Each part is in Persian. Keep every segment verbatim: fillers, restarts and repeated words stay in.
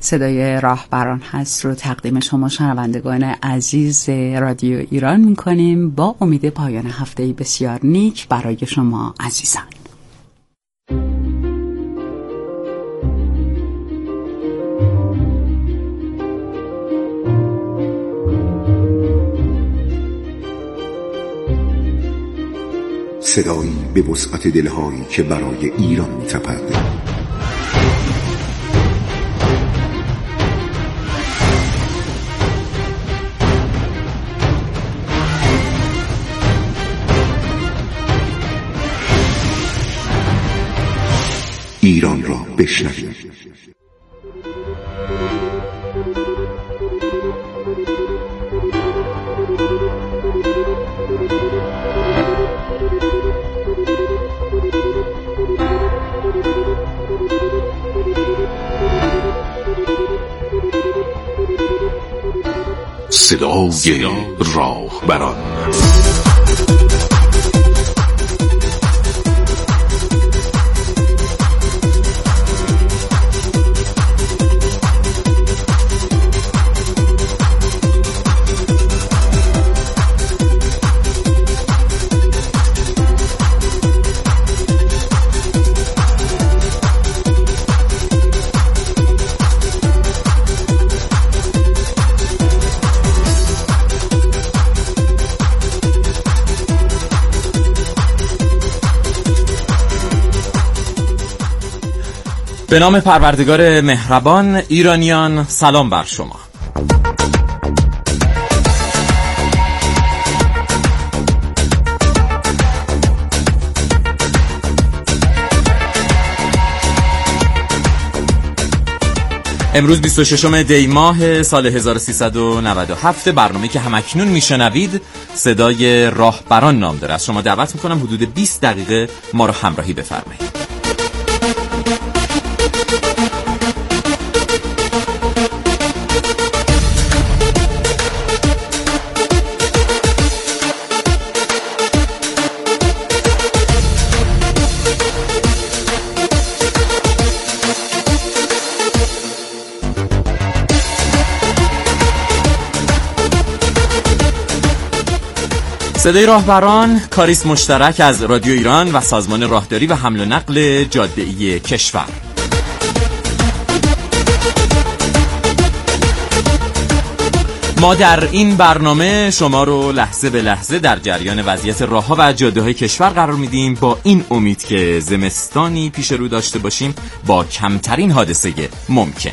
صدای راهبران هست رو تقدیم شما شنوندگان عزیز رادیو ایران میکنیم با امید پایان هفته‌ای بسیار نیک برای شما عزیزان. صدایی به وسعت دلهایی که برای ایران می‌تپد. ایران را بشنوید. صدای راهبران. به نام پروردگار مهربان، ایرانیان سلام بر شما. امروز بیست و ششم دی ماه سال هزار و سیصد و نود و هفت، برنامه‌ای که همکنون میشنوید صدای راهبران نام داره. از شما دعوت میکنم حدود بیست دقیقه ما رو همراهی بفرمایید. صدای راهبران کاریست مشترک از رادیو ایران و سازمان راهداری و حمل و نقل جاده‌ای کشور. ما در این برنامه شما رو لحظه به لحظه در جریان وضعیت راه‌ها و جاده‌های کشور قرار میدیم، با این امید که زمستانی پیش رو داشته باشیم با کمترین حادثه ممکن.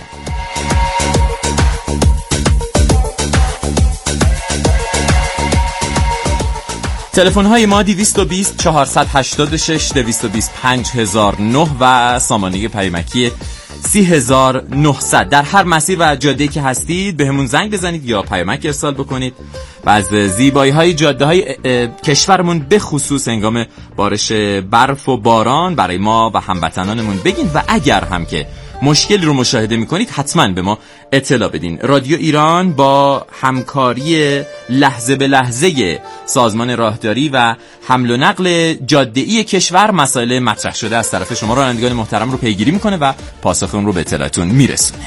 تلفن های ما دویست و بیست چهارصد و هشتاد و شش دویست و بیست پنج هزار و نه و سامانه پیمکی سی هزار و نهصد. در هر مسیر و جاده‌ای که هستید به همون زنگ بزنید یا پیامک ارسال بکنید و از زیبایی های جاده های کشورمون به خصوص هنگام بارش برف و باران برای ما و هموطنانمون بگین و اگر هم که مشکلی رو مشاهده میکنید حتما به ما اطلاع بدین. رادیو ایران با همکاری لحظه به لحظه سازمان راهداری و حمل و نقل جاده‌ای کشور مسائل مطرح شده از طرف شما رانندگان محترم رو پیگیری میکنه و پاسخ اون رو به اطلاعتون میرسونه.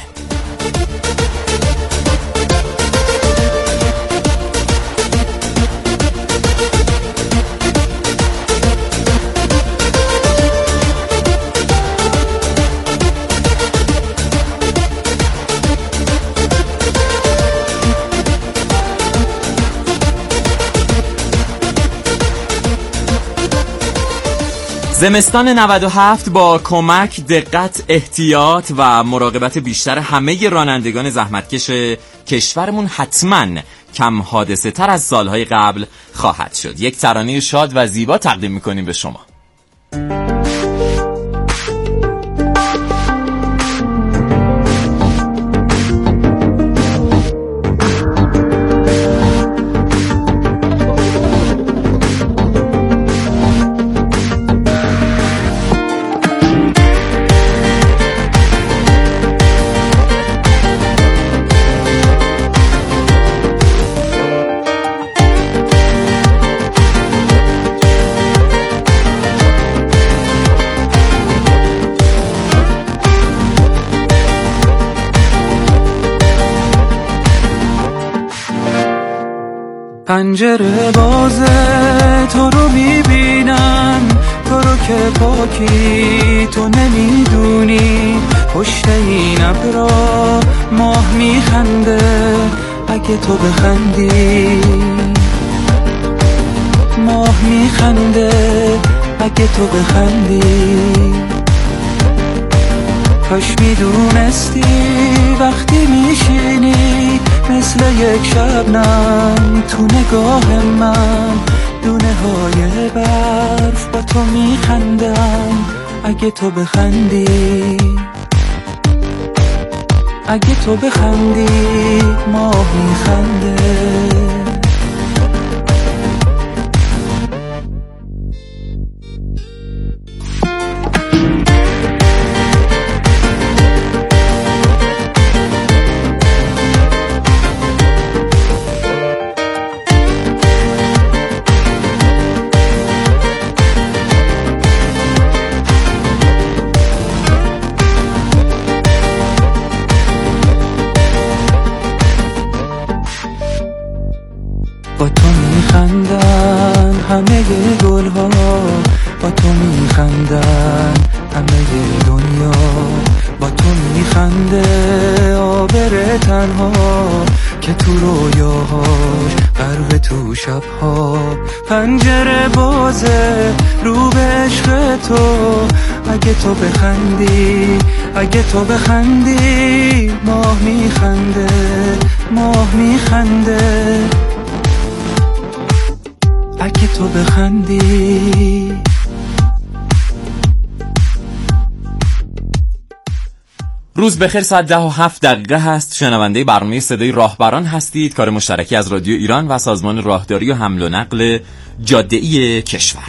زمستان نود و هفت با کمک، دقت، احتیاط و مراقبت بیشتر همه رانندگان زحمتکش کشورمون حتماً کم حادثه تر از سالهای قبل خواهد شد. یک ترانه شاد و زیبا تقدیم میکنیم به شما. پنجره بازه تو رو میبینم، تو رو که پاکی تو نمیدونی، پشت این ابرا ماه میخنده اگه تو بخندی، ماه میخنده اگه تو بخندی. کاش میدونستی وقتی میشینی مثل یک شبنم تو نگاه من، دونه های برف با تو میخندم اگه تو بخندی، اگه تو بخندی ماه میخنده. با تو میخندن همه گل ها، با تو میخندن همه دنیا، با تو میخنده آبر تنها که تو رویاهاش غرق تو شبها. پنجره بازه رو به عشق تو اگه تو بخندی، اگه تو بخندی ماه میخنده، ماه میخنده اگه تو بخندی. روز بخیر، ساعت ده و هفت دقیقه هست. شنونده برنامه صدای راهبران هستید، کار مشترکی از رادیو ایران و سازمان راهداری و حمل و نقل جاده‌ای کشور.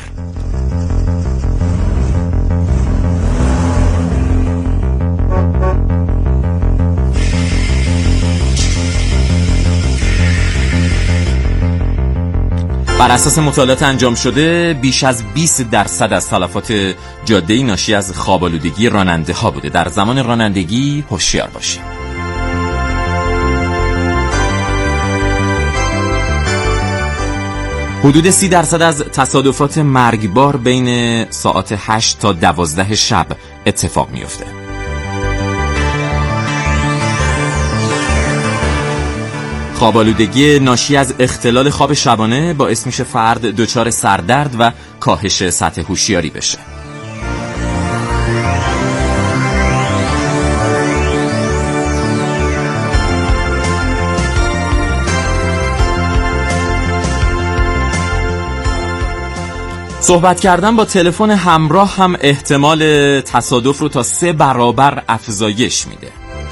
بر اساس مطالعات انجام شده بیش از بیست درصد از تلفات جاده‌ای ناشی از خواب‌آلودگی راننده ها بوده. در زمان رانندگی هوشیار باشیم. حدود سی درصد از تصادفات مرگبار بین ساعات هشت تا دوازده شب اتفاق میفته. خواب‌آلودگی ناشی از اختلال خواب شبانه باعث میشه فرد دچار سردرد و کاهش سطح هوشیاری بشه. صحبت کردن با تلفن همراه هم احتمال تصادف رو تا سه برابر افزایش میده.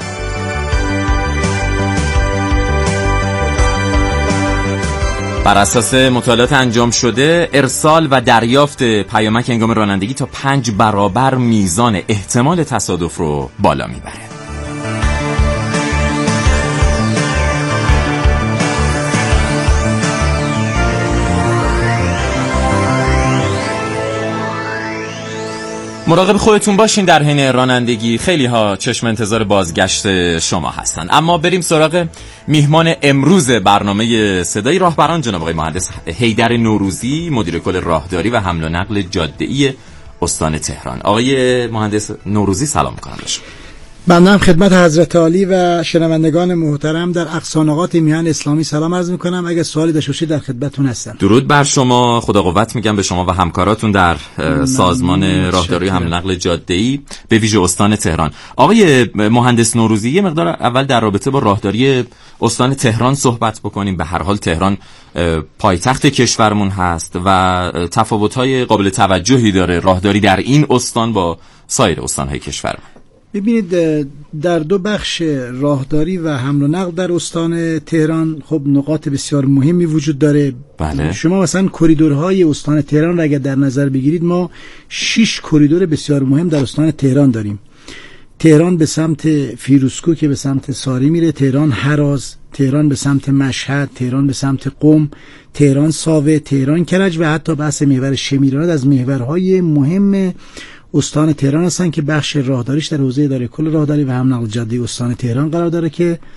بر اساس مطالعات انجام شده ارسال و دریافت پیامک هنگام رانندگی تا پنج برابر میزان احتمال تصادف رو بالا میبره. مراقب خودتون باشین در حین رانندگی. خیلی ها چشم انتظار بازگشت شما هستن. اما بریم سراغ میهمان امروز برنامه صدای راهبران، جناب آقای مهندس حیدر نوروزی، مدیر کل راهداری و حمل و نقل جاده‌ای استان تهران. آقای مهندس نوروزی سلام می‌کنم به شما. بنده هم خدمت حضرت عالی و شنوندگان محترم در اقصانقاط میهن اسلامی سلام عرض میکنم. اگر سوالی داشته باشید در خدمتتون هستم. درود بر شما، خدا قوت میگم به شما و همکاراتون در سازمان راهداری و حمل و نقل جاده‌ای به ویژه استان تهران. آقای مهندس نوروزی، یه مقدار اول در رابطه با راهداری استان تهران صحبت بکنیم. به هر حال تهران پایتخت کشورمون هست و تفاوت‌های قابل توجهی داره راهداری در این استان با سایر استان‌های کشور. ببینید، در دو بخش راهداری و حمل و نقل در استان تهران خب نقاط بسیار مهمی وجود داره. بله. شما مثلا کریدورهای استان تهران را اگر در نظر بگیرید، ما شش کریدور بسیار مهم در استان تهران داریم. تهران به سمت فیروزکوه که به سمت ساری میره، تهران هراز، تهران به سمت مشهد، تهران به سمت قم، تهران ساوه، تهران کرج و حتی بحث محور شمیران از محورهای مهم استان تهران هستن که بخش راهداریش در حوزه اداره کل راهداری و حمل و نقل جاده‌ای استان تهران قرار داره که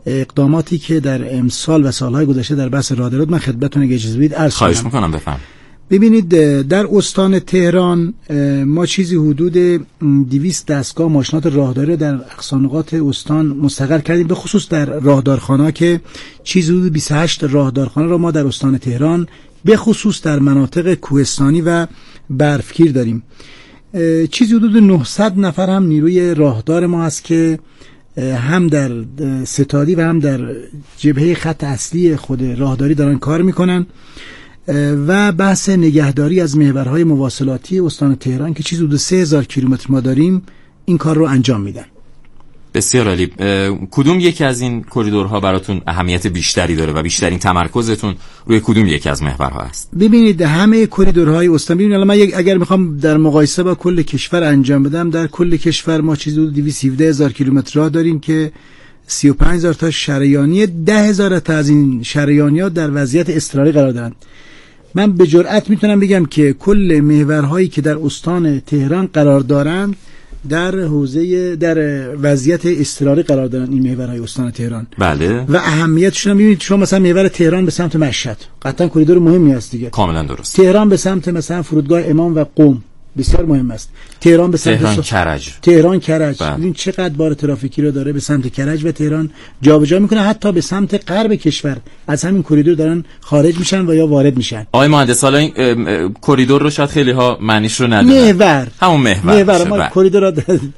اقداماتی که در امسال و سالهای گذشته در بحث راهداری من خدمتتون اگه اجازه بدید عرض کنم. خواهش میکنم بفهم. ببینید در استان تهران ما چیزی حدود دویست دستگاه ماشینات راهداری در اقصانقاط استان مستقر کردیم، به خصوص در راهدارخانه‌ها که چیزی حدود بیست و هشت راهدارخانه را ما در استان تهران به خصوص در مناطق کوهستانی و برفگیر داریم. چیزی حدود نهصد نفر هم نیروی راهدار ما هست که هم در ستادی و هم در جبهه خط اصلی خود راهداری دارن کار میکنن و بحث نگهداری از محورهای مواصلاتی استان تهران که چیزی حدود سه هزار کیلومتر ما داریم این کار رو انجام میدن. بسیار عالی. کدوم یکی از این کریدورها براتون اهمیت بیشتری داره و بیشترین تمرکزتون روی کدوم یکی از محورها است؟ ببینید همه کریدورهای استان، ببینید الان من اگر میخوام در مقایسه با کل کشور انجام بدم، در کل کشور ما چیزی حدود دویست و هفده هزار کیلومتر راه داریم که سی و پنج هزار تا شریانی، ده هزار تا از این شریانی‌ها در وضعیت اضطراری قرار دارن. من به جرئت میتونم بگم که کل محورهایی که در استان تهران قرار دارند در حوزه در وضعیت اضطراری قرار دارن این محورهای استان تهران. بله. و اهمیتشون هم میبینید شما مثلا محور تهران به سمت مشهد قطعا کریدور مهمی است دیگه. کاملا درست. تهران به سمت مثلا فرودگاه امام و قم بسیار مهم است. تهران به سمت تهران سو... کرج. تهران کرج. ببین چقدر بار ترافیکی رو داره به سمت کرج و تهران جابجا میکنه، حتی به سمت غرب کشور از همین کریدور دارن خارج میشن و یا وارد میشن. آقای مهندس حالا این کریدور رو شاید خیلی ها معنیش رو ندونن. محور. همون محور. محور ما کریدور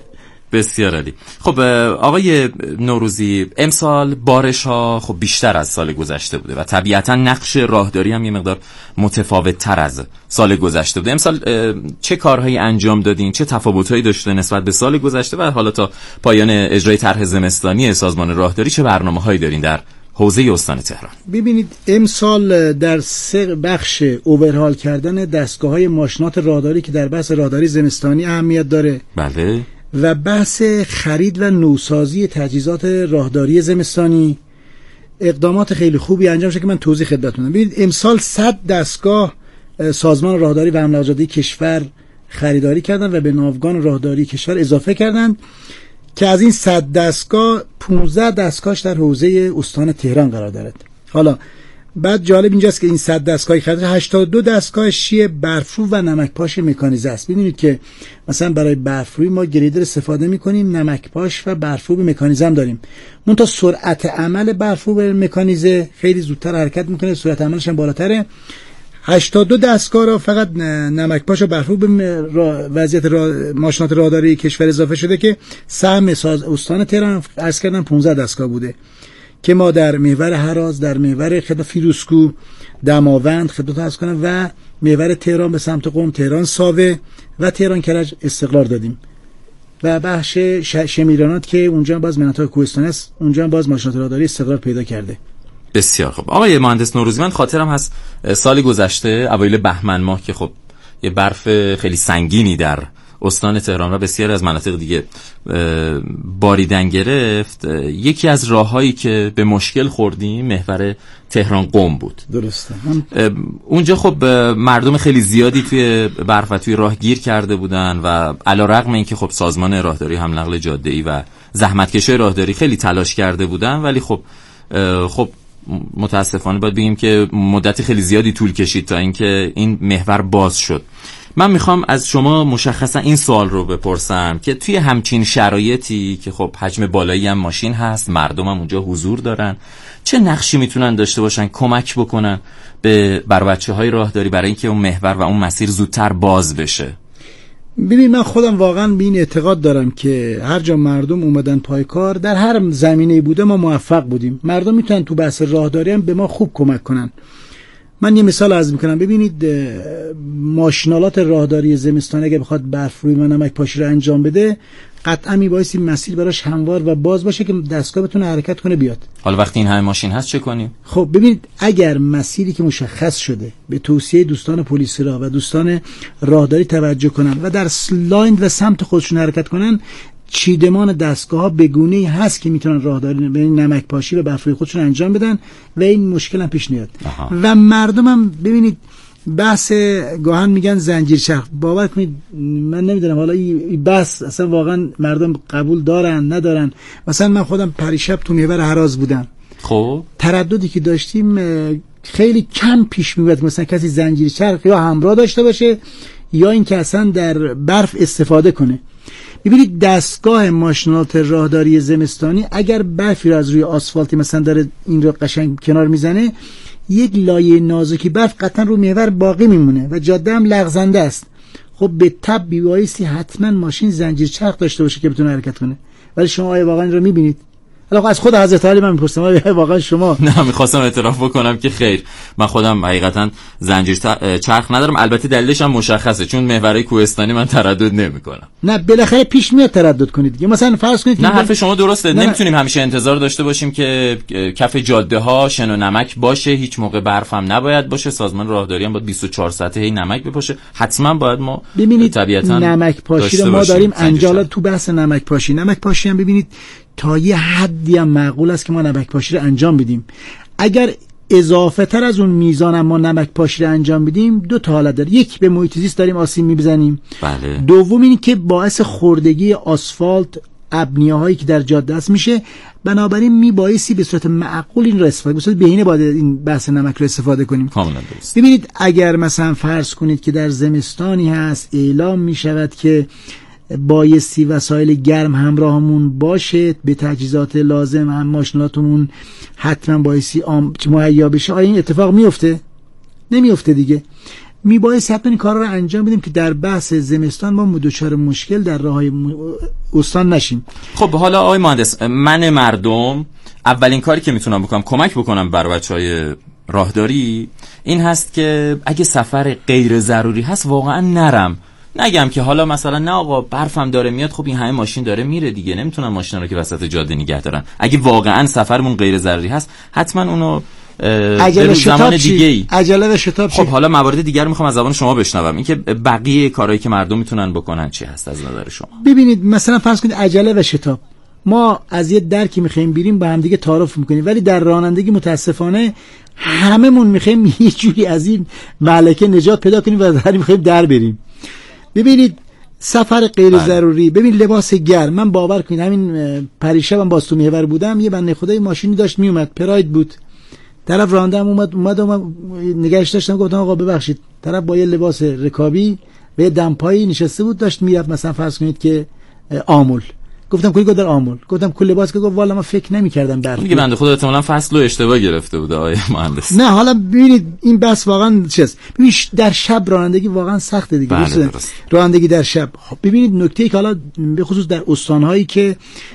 بسیار عالی. خب آقای نوروزی، امسال بارش ها خب بیشتر از سال گذشته بوده و طبیعتا نقش راهداری هم یه مقدار متفاوت تر از سال گذشته بوده. امسال چه کارهایی انجام دادین، چه تفاوتایی داشته نسبت به سال گذشته و حالا تا پایان اجرای طرح زمستانی سازمان راهداری چه برنامه‌هایی دارین در حوزه استان تهران؟ ببینید امسال در سه بخش اوورهال کردن دستگاه‌های ماشینات راهداری که در بحث راهداری زمستانی اهمیت داره. بله. و بحث خرید و نوسازی تجهیزات راهداری زمستانی اقدامات خیلی خوبی انجام شده که من توضیح خدمتتون بدم. ببینید امسال صد دستگاه سازمان راهداری و حمل آزادی کشور خریداری کردن و به ناوگان راهداری کشور اضافه کردن که از این صد دستگاه پانزده دستگاهش در حوزه استان تهران قرار دارد. حالا بعد جالب اینجاست که این صد دستگاهی خریده هشتاد و دو دستگاهش چیه؟ برفرو و نمکپاش مکانیزه است. ببینید که مثلا برای برفروی ما گریدر استفاده می‌کنیم، نمکپاش و برفرو به مکانیزه هم داریم. منتها سرعت عمل برفرو به مکانیزه خیلی زودتر حرکت می‌کنه، سرعت عملش هم بالاتره. هشتاد و دو دستگاه را فقط نمکپاش و برفرو به را وضعیت را ماشینات راهداری کشور اضافه شده که سهم ساز استان تهران عرض کردم پانزده دستگاه بوده که ما در محور هراز، در محور خدمت فیروسکو، دماوند خدمت عرض کنم و محور تهران به سمت قم، تهران ساوه و تهران کرج استقرار دادیم و بخش شمیرانات که اونجا باز مناطق کوهستانی است، اونجا باز ماشینات راهداری استقرار پیدا کرده. بسیار خوب. آقای مهندس نوروزی، من خاطرم هست سال گذشته اوایل بهمن ماه که خب یه برف خیلی سنگینی در استان تهران و بسیاری از مناطق دیگه باریدن گرفت، یکی از راههایی که به مشکل خوردیم محور تهران قم بود. درسته. اونجا خب مردم خیلی زیادی توی برف و توی راه گیر کرده بودن و علیرغم اینکه خب سازمان راهداری حمل نقل جاده‌ای و زحمتکشای راهداری خیلی تلاش کرده بودن، ولی خب خب متاسفانه باید بگیم که مدت خیلی زیادی طول کشید تا اینکه این محور باز شد. من میخوام از شما مشخصا این سوال رو بپرسم که توی همچین شرایطی که خب حجم بالایی هم ماشین هست، مردم هم اونجا حضور دارن، چه نقشی میتونن داشته باشن کمک بکنن به بر بچه‌های راهداری برای اینکه اون محور و اون مسیر زودتر باز بشه؟ ببین من خودم واقعا به این اعتقاد دارم که هر جا مردم اومدن پای کار، در هر زمینه‌ای بوده ما موفق بودیم. مردم میتونن تو بحث راهداری هم به ما خوب کمک کنن. من یه مثال عرض میکنم. ببینید ماشینالات راهداری زمستانی اگه بخواد برفروی و نمکپاشی رو انجام بده، قطعا میبایستی مسیر براش هموار و باز باشه که دستگاه بتونه حرکت کنه بیاد. حالا وقتی این همه ماشین هست چه کنیم؟ خب ببینید اگر مسیری که مشخص شده به توصیه دوستان پلیس راه و دوستان راهداری توجه کنن و در لاین و سمت خودشون حرکت کنن، چیدمان دستگاه ها به گونه‌ای هست که میتونن راهداری به نمکپاشی و برفروی خودشون انجام بدن و این مشکل هم پیش نیاد. و مردم هم ببینید بحث گاهن میگن زنجیر چرخ، باور کنید من نمیدونم حالا این بحث اصلا واقعا مردم قبول دارن ندارن. مثلا من خودم پریشب تو محور هراز بودم، خب ترددی که داشتیم خیلی کم پیش میاد مثلا کسی زنجیر چرخ یا همراه داشته باشه یا اینکه اصلا در برف استفاده کنه. ببینید دستگاه ماشینات راهداری زمستانی اگر برفی رو از روی آسفالتی مثلا داره این رو قشنگ کنار میزنه، یک لایه نازکی برف قطعا رو محور باقی میمونه و جاده هم لغزنده است. خب به تبع بی‌بایستی حتما ماشین زنجیر چرخ داشته باشه که بتونه حرکت کنه. ولی شما آیا واقعا رو میبینید؟ حالا از خود حضرت علی من میپرسم آیا واقعا شما؟ نه میخواستم اعتراف بکنم که خیر، من خودم حقیقتا زنجیر چرخ ندارم. البته دلیلش هم مشخصه، چون محورهای کوهستانی من تردد نمیکنم. نه بالاخره پیش میاد تردد کنید دیگه. مثلا فرض کنید نه حرف شما درسته، نمیتونیم همیشه انتظار داشته باشیم که کف جاده ها شن و نمک باشه، هیچ موقع برف هم نباید باشه. سازمان راهداری هم باید بیست و چهار ساعته هی نمک بپاشه. حتما باید ما طبیعتا نمک پاشی رو ما داریم انجام. تو بحث نمک پاشی، نمک پاشی هم ببینید تا یه حدی هم معقول است که ما نمک پاشی رو انجام بدیم. اگر اضافه تر از اون میزان ما نمک پاشی رو انجام بدیم، دو تا حالت داره. یک، به محیط زیست داریم آسیب میبزنیم. بله. دوم این که باعث خوردگی آسفالت، ابنیه‌هایی که در جاده است میشه. بنابراین میبایستی به صورت معقول این رو استفاده، به صورت بهینه باید این بحث نمک رو استفاده کنیم. کاملا درست. ببینید اگر مثلا فرض کنید که در زمستانی هست اعلام میشود که بایستی وسایل گرم همراهمون باشه، به تجهیزات لازم هم ماشیناتمون حتما بایستی مهیا بشه، آیا این اتفاق میفته؟ نمیفته دیگه. میبایستی حتما این کارا رو انجام بدیم که در بحث زمستان ما دچار مشکل در راههای استان نشیم. خب حالا آقای مهندس، من مردم اولین کاری که میتونم بکنم کمک بکنم بر بچهای راهداری این هست که اگه سفر غیر ضروری هست واقعا نرم. نگم که حالا مثلا نه آقا برفم داره میاد، خب این همه ماشین داره میره دیگه، نمیتونن ماشینا رو که وسط جاده نگه دارن. اگه واقعا سفرمون غیر ضروری هست حتما اونو عجله زمان دیگه ای عجله و شتاب. خب حالا موارد دیگر رو میخوام از زبان شما بشنوم، این که بقیه کارهایی که مردم میتونن بکنن چی هست از نظر شما؟ ببینید مثلا فرض کنید عجله و شتاب، ما از یه درکی میخوایم بریم با هم دیگه تعارف میکنیم، ولی در رانندگی متاسفانه هممون میخوایم یه جوری از این ملکه نجات پیدا کنیم و در میخوایم در بریم. ببینید سفر غیر بله. ضروری، ببین لباس گرم، من باور کنید همین پریشبم باز تو محور بودم، یه بنده خدای ماشینی داشت میومد، پراید بود، طرف راننده اومد اومد اومد نگاش داشتم، گفتم آقا ببخشید، طرف با یه لباس رکابی و یه دمپایی نشسته بود داشت میرفت مثلا فرض کنید که آمل. گفتم کلی در آمل، گفتم کل لباس که گفت والا من فکر نمی‌کردم برف میگه بنده خدا احتمالاً فصل رو اشتباه گرفته بود آقای مهندس. نه حالا ببینید این بس واقعا چیست، ببینید در شب رانندگی واقعا سخته دیگه. بله رانندگی در شب. ببینید نکته‌ای که حالا به خصوص در استان‌هایی که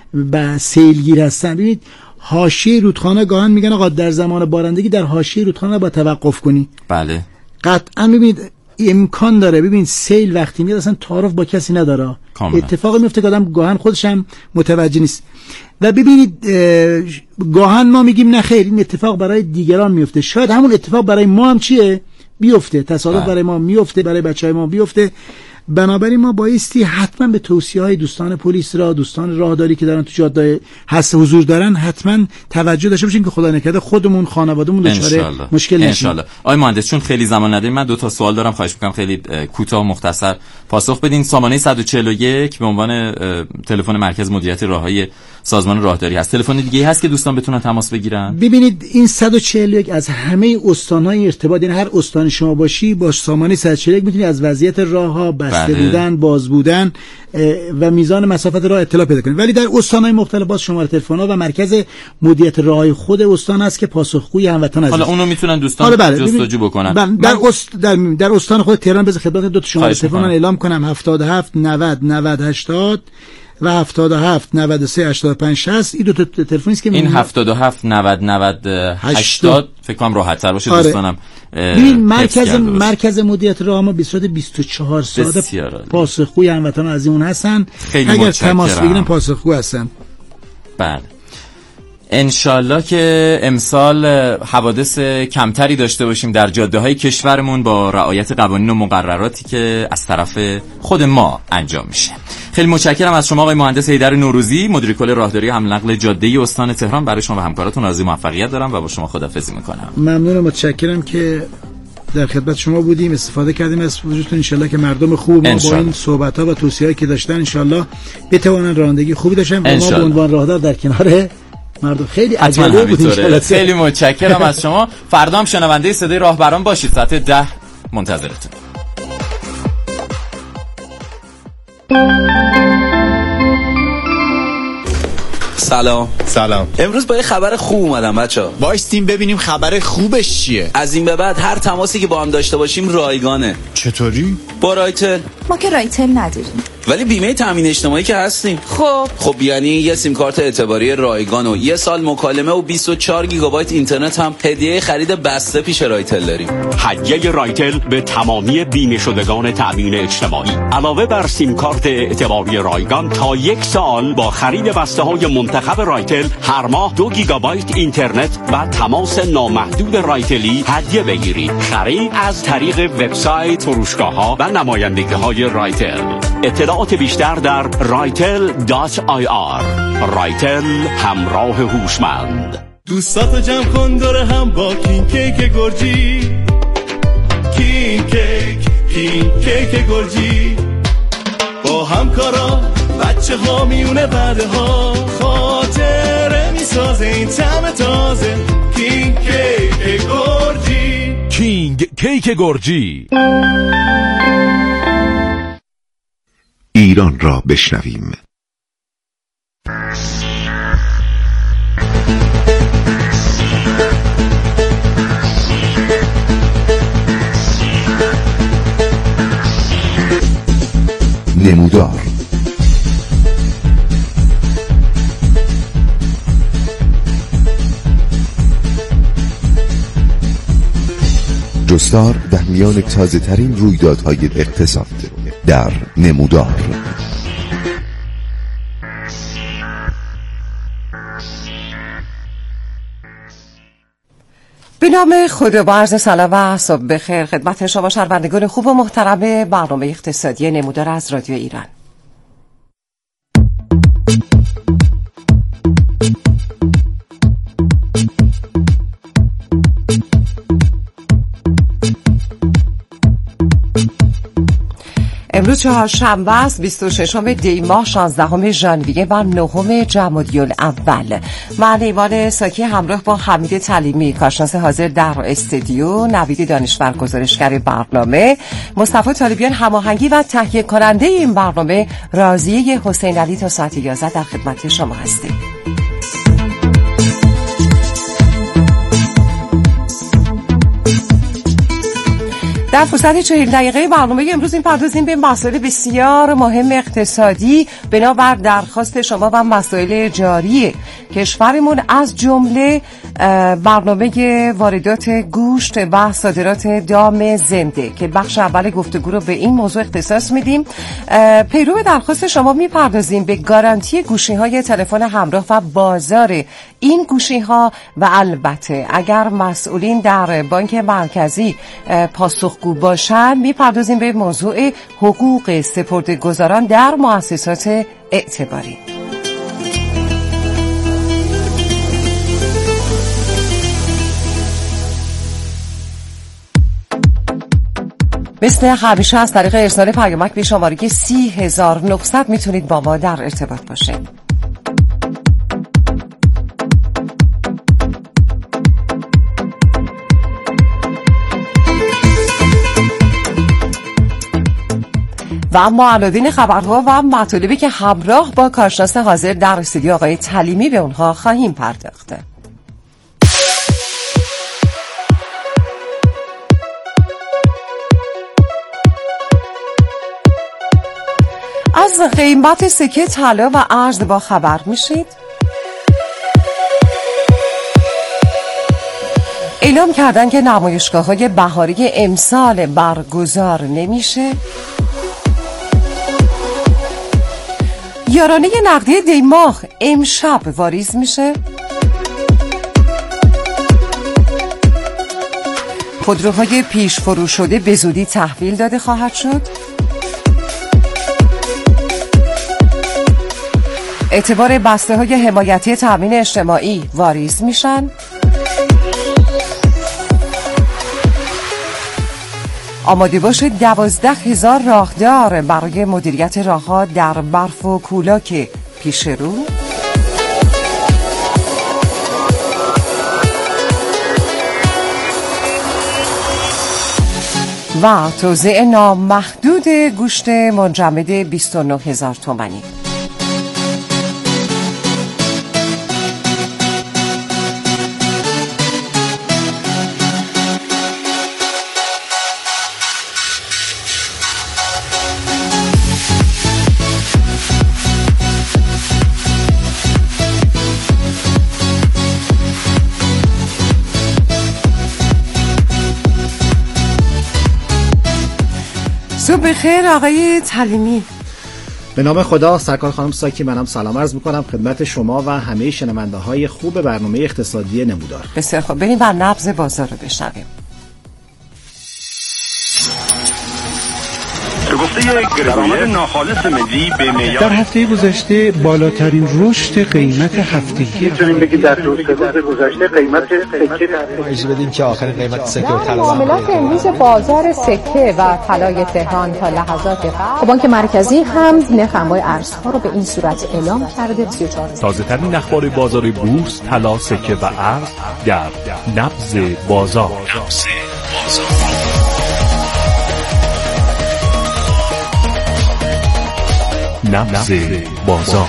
با سیلگیر هستن، ببینید حاشیه رودخانه گاهن میگن آقا در زمان بارندگی در حاشیه رودخانه با توقف کنی. بله قطعاً ببینید امکان داره، ببین سیل وقتی میاد اصلا تعارف با کسی نداره، اتفاقی میفته که آدم گاهن خودش هم متوجه نیست. و ببینید گاهن ما میگیم نه خیر این اتفاق برای دیگران میفته، شاید همون اتفاق برای ما هم چیه بیفته، تصادف برای ما میفته، برای بچهای ما بیفته. بنابراین ما بایستی حتما به توصیه‌های دوستان پلیس را، دوستان راهداری که دارن تو جاده هست حضور دارن، حتما توجه داشته باشیم که خدا نکرده خودمون خانواده‌مون دچار مشکل نشیم. ان شاءالله. آقای مهندس چون خیلی زمان نداریم من دو تا سوال دارم، خواهش می‌کنم خیلی کوتاه و مختصر پاسخ بدین. سامانه صد و چهل و یک به عنوان تلفن مرکز مدیریت راههای سازمان راهداری هست. تلفن دیگه هست که دوستان بتونن تماس بگیرن؟ ببینید این صد و چهل و یک از همه استان‌های ارتباط، یعنی هر استان شما باشی با سامانه صد و چهل و یک میتونید از وضعیت راه‌ها، بسته بله. بودن، باز بودن و میزان مسافت راه اطلاع پیدا کنید. ولی در استان‌های مختلف باز شماره تلفن‌ها و مرکز مدیریت راههای خود استان است که پاسخگوی هموطن هست. حالا اونو میتونن دوستان بله. جستجو بکنن. بله. در است در, در استان خود تهران بذار خدمت دو تا شماره تلفن اعلام کنم، هفتاد و هفت نود نود هشتاد و هفتاد و هفت نود و سه هشتاد و پنج شصت. این دو تا تلفنی است که این هفتاد و هفت نود نود هشتاد فکر کنم راحت تر باشه. آره. دوستانم ببین مرکز مرکز مدیریت راه ما به صورت بیست و چهار ساعت پاسخگوی هموطنان از اون هستن، اگر تماس بگیرن پاسخگو هستن. بله انشالله که امسال حوادث کمتری داشته باشیم در جاده‌های کشورمون با رعایت قوانین و مقرراتی که از طرف خود ما انجام میشه. خیلی متشکرم از شما آقای مهندس حیدر نوروزی، مدیر کل راهداری حمل نقل جاده استان تهران. برای شما و همکاراتون آرزوی موفقیت دارم و با شما خداحافظی میکنم. ممنونم، متشکرم که در خدمت شما بودیم، استفاده کردیم از وجودتون. انشالله که مردم خوب ما با این صحبت‌ها و توصیه‌هایی که داشتن انشالله بتوانن رانندگی خوبی داشتن و ما به عنوان راهدار در کنار مردم خیلی عجله بود. انشالله خیلی متشکرم از شما. فردا هم شنونده صدای راهبران باشید. ساعت ده منتظرتون. سلام. سلام. امروز با یه خبر خوب اومدم بچه‌ها. وایستیم ببینیم خبر خوبش چیه. از این به بعد هر تماسی که با هم داشته باشیم رایگانه. چطوری؟ با رایتل. ما که رایتل نداریم. ولی بیمه تامین اجتماعی که هستیم. خب خب یعنی یه سیم کارت اعتباری رایگان و یه سال مکالمه و بیست و چهار گیگابایت اینترنت هم هدیه خرید بسته پیش رایتل داریم. هدیه رایتل به تمامی بیمه شدگان تامین اجتماعی. علاوه بر سیم کارت اعتباری رایگان تا یک سال با خرید بسته های منتخب رایتل هر ماه دو گیگابایت اینترنت و تماس نامحدود رایتلی هدیه بگیرید. خرید از طریق وبسایت، فروشگاه‌ها و نمایندگی‌های رایتل. اطلاعات بیشتر در رایتل دات آی آر. رایتل، همراه هوشمند. دوستاتو جمع کن دور هم با کینگ کیک گرجی. کینگ کیک، کینگ کیک گرجی. با همکارا بچه ها میونه بعده ها خاطره میسازه این طعم تازه. کینگ کیک گرجی. کینگ کیک گرجی. ایران را بشنویم. نمودار جستار در میان تازه ترین رویدادهای اقتصاد در نمودار. به نام خدا با عرض سلام و صبح بخیر خدمت شما شنوندگان خوب و محترم برنامه اقتصادی نمودار از رادیو ایران. امروز چهارشنبه است، بیست و ششم دی ماه، شانزدهم ژانویه و نهم جمادی الاول. من ایمان ساکی همراه با حمید تعلیمی کارشناس حاضر در استودیو، نوید دانشور گزارشگر برنامه، مصطفی طالبیان هماهنگی و تهیه کننده این برنامه، راضیه حسین علی تا ساعت یازده در خدمت شما هستیم. در فرصت چهل دقیقه برنامه امروز این پردازیم به مسائل بسیار مهم اقتصادی بنابر درخواست شما و مسائل جاری کشورمون، از جمله برنامه واردات گوشت و صادرات دام زنده که بخش اول گفتگو رو به این موضوع اختصاص میدیم. پیرو به درخواست شما میپردازیم به گارانتی گوشی‌های تلفن همراه و بازار این گوشی‌ها و البته اگر مسئولین در بانک مرکزی پاسخگو باشند میپردازیم به موضوع حقوق سپرده‌گذاران در مؤسسات اعتباری. مثل همیشه از طریق ارسال پیامک به شماره سی هزار و نهصد میتونید با ما در ارتباط باشید. و اما عناوین خبرها و مطالبی که همراه با کارشناس حاضر در استودیو آقای تعلیمی به اونها خواهیم پرداخت. از قیمت سکه طلا و ارز با خبر میشید. اعلام کردن که نمایشگاه‌های بهاری امسال برگزار نمیشه. یارانه نقدی دی ماه امشب واریز میشه. خودروهای پیش فرو شده به زودی تحویل داده خواهد شد. اعتبار بسته های حمایتی تامین اجتماعی واریز میشن. آماده باشید دوازده هزار راهدار برای مدیریت راهها در برف و کولاک پیش رو. و توزیع نامحدود گوشت منجمد بیست و نه هزار تومانی. صبح بخیر آقای تعلیمی. به نام خدا. سرکار خانم ساکی، منم سلام عرض میکنم خدمت شما و همه شنونده های خوب برنامه اقتصادی نمودار. بسیار خوب، بریم بر نبض بازار رو بشنویم. به گفته درآمد ناخالص ملی به معیار در هفته گذشته بالاترین رشد قیمت هفتگی میتونیم بگیم در روز گذشته قیمت سکه در اجازه بدیم که آخرین قیمت سکه و طلا معاملات امروز بازار سکه و طلای تهران تا لحظات قبل بانک مرکزی هم نرخ انواع ارزها رو به این صورت اعلام کرده. سی و چهار تازه‌ترین اخبار بازار بورس، طلا، سکه و ارز در نبض بازار. نبض بازار. نبض بازار.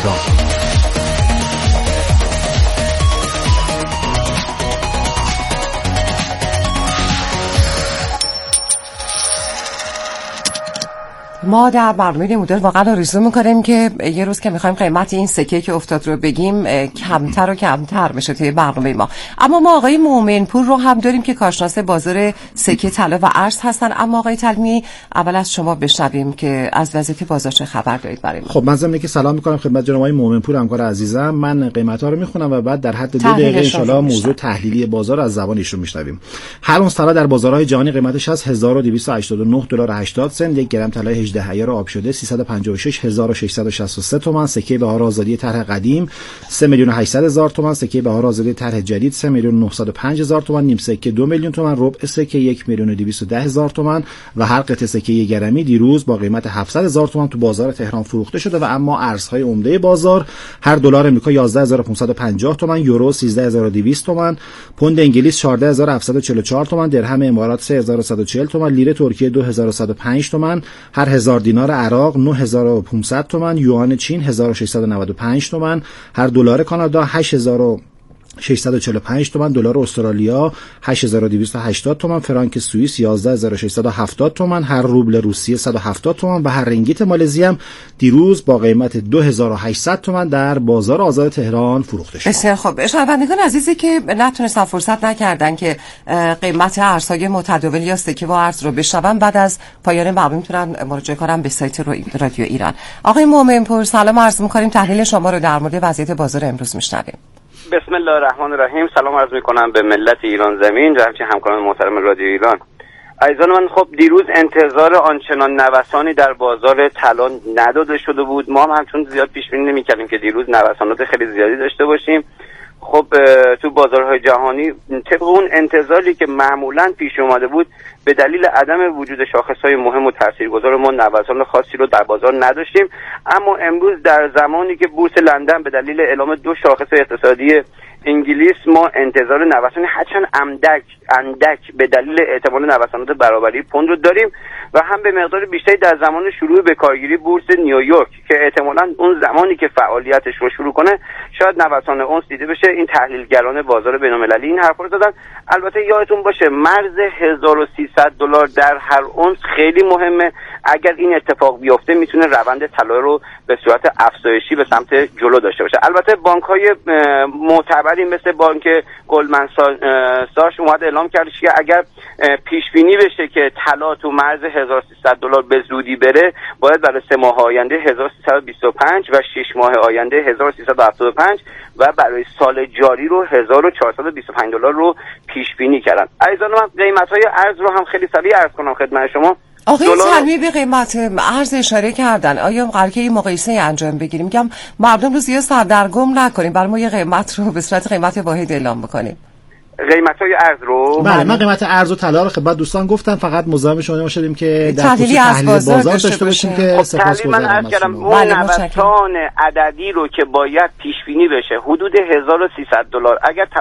ما در برنامه نمودار واقعا آرزو می‌کنیم که یه روز که می‌خوایم قیمت این سکه که افتاد رو بگیم کمتر و کمتر بشه توی برنامه ما. اما ما آقای مومنپور رو هم داریم که کارشناس بازار سکه، طلا و ارز هستن. اما آقای تلمی، اول از شما بشنویم که از وضعیت بازار چه خبر دارید برای ما. خب من ضمن که سلام می‌کنم خدمت جناب آقای مومنپور همکار عزیزم. من قیمت‌ها رو می‌خونم و بعد در حد دو دقیقه ان شاءالله موضوع تحلیلی بازار از زبان ایشون می‌شنویم. هر اونس طلا در بازارهای جهانی قیمتش از هزار و دویست و هشتاد و نه دلار و هشتاد سنت، یک گرم طلای هجده عیار آب شده سیصد و پنجاه و شش هزار و ششصد و شصت و سه تومان، سکه بهار آزادی طرح قدیم سه میلیون و هشتصد هزار تومان، سکه بهار آزادی طرح جدید سه میلیون و نهصد و پنج هزار تومان، نیم سکه دو میلیون تومان، ربع سکه یک میلیون و دویست و ده هزار تومان و هر قطعه سکه یک گرمی دیروز با قیمت هفتصد هزار تومان تو بازار تهران فروخته شده. و اما ارزهای عمده بازار، هر دلار آمریکا یازده هزار و پانصد و پنجاه تومان، یورو سیزده هزار و دویست تومان، پوند انگلیس چهارده هزار و هفتصد و چهل و چهار تومان، درهم امارات سه هزار و صد و چهل تومان، لیره ترکیه دو هزار و صد و پنج تومان، هر هزار دینار عراق نه هزار و پانصد تومان، یوان چین هزار و ششصد و نود و پنج تومان، هر دلار کانادا هشت هزار و ششصد و چهل و پنج تومان، دلار استرالیا هشت هزار و دویست و هشتاد تومان، فرانک سوئیس یازده هزار و ششصد و هفتاد تومان، هر روبل روسیه صد و هفتاد تومان و هر رنگیت مالزی هم دیروز با قیمت دو هزار و هشتصد تومان در بازار آزاد تهران فروخته شد. بسیار خوب. شنوندگان عزیزی که نتونستن فرصت نکردن که قیمت ارزهای متداول یا سکه و ارز رو بشنون، بعد از پایان برنامه میتونن مراجعه کنن به سایت رادیو ایران. آقای مومنپور سلام عرض می‌کنیم، تحلیل شما رو در مورد وضعیت بازار امروز میشنویم. بسم الله الرحمن الرحیم. سلام عرض میکنم به ملت ایران زمین و همچنین همکاران محترم رادیو ایران. عزیزان من، خب دیروز انتظار آنچنان نوسانی در بازار طلا نداده شده بود. ما هم همچون زیاد پیش بینی نمی‌کردیم که دیروز نوسانات خیلی زیادی داشته باشیم. خب تو بازارهای جهانی طبق اون انتظاری که معمولاً پیش اومده بود، به دلیل عدم وجود شاخص‌های مهم و تاثیرگذار ما نوسان خاصی رو در بازار نداشتیم. اما امروز در زمانی که بورس لندن به دلیل اعلام دو شاخص اقتصادی انگلیس ما انتظار نوسان هرچند اندک اندک به دلیل احتمال نوسانات برابری پوند رو داریم و هم به مقدار بیشتری در زمان شروع به کارگیری بورس نیویورک که احتمالاً اون زمانی که فعالیتش رو شروع کنه شاید نوسان اونس دیده بشه. این تحلیلگران بازار بین‌المللی این حرفا رو زدن. البته یادتون باشه مرز هزار و سیصد دلار در هر اونس خیلی مهمه. اگر این اتفاق بیفته میتونه روند طلا رو به صورت افزایشی به سمت جلو داشته باشه. البته بانک‌های معتبری مثل بانک گلدمن ساچ اومد اعلام کرد که اگر پیش بینی بشه که طلا تو مرز هزار و سیصد دلار به زودی بره، باید برای سه ماه آینده هزار و سیصد و بیست و پنج و شش ماه آینده هزار و سیصد و هفتاد و پنج و برای سال جاری رو هزار و چهارصد و بیست و پنج دلار رو پیش بینی کردن. عزیزان من قیمت‌های ارز رو هم خیلی سریع عرض کنم خدمت شما. آقای تلمی به قیمت ارز اشاره کردن، آیا قراره که این مقایسه انجام بگیریم؟ میگم مردم رو زیاد سردرگم نکنیم، برای ما یه قیمت رو به صورت قیمت واحد اعلام بکنیم. قیمت های ارز رو. بله من قیمت ارز و طلا رو خدمت دوستان گفتم، فقط مزاحم شما نشدیم که در تحلیلی از بازار, بازار داشته باشیم که سپاسگزارم. من عرض کردم اون نوسان عددی رو که باید پیش بینی بشه حدود هزار و سیصد دلار، اگر